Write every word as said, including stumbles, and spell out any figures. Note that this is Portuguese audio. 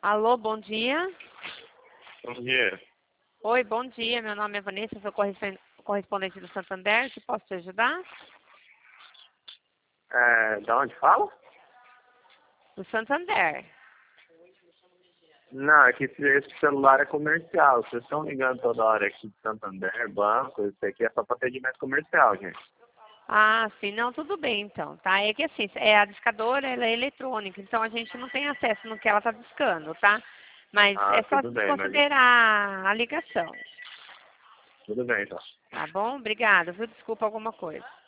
Alô, bom dia. Bom dia. Oi, bom dia. Meu nome é Vanessa, sou correspen- correspondente do Santander. Se posso te ajudar? É, da onde fala? Do Santander. Não, é que esse, esse celular é comercial. Vocês estão ligando toda hora aqui de Santander, banco, isso aqui é só para atendimento comercial, gente. Ah, sim, não, tudo bem então, tá? É que assim, é a discadora, ela é eletrônica, então a gente não tem acesso no que ela está discando, tá? Mas Ah, é só tudo bem, mas desconsiderar a ligação, tudo bem, então. tá bom? Obrigada, viu? Desculpa alguma coisa.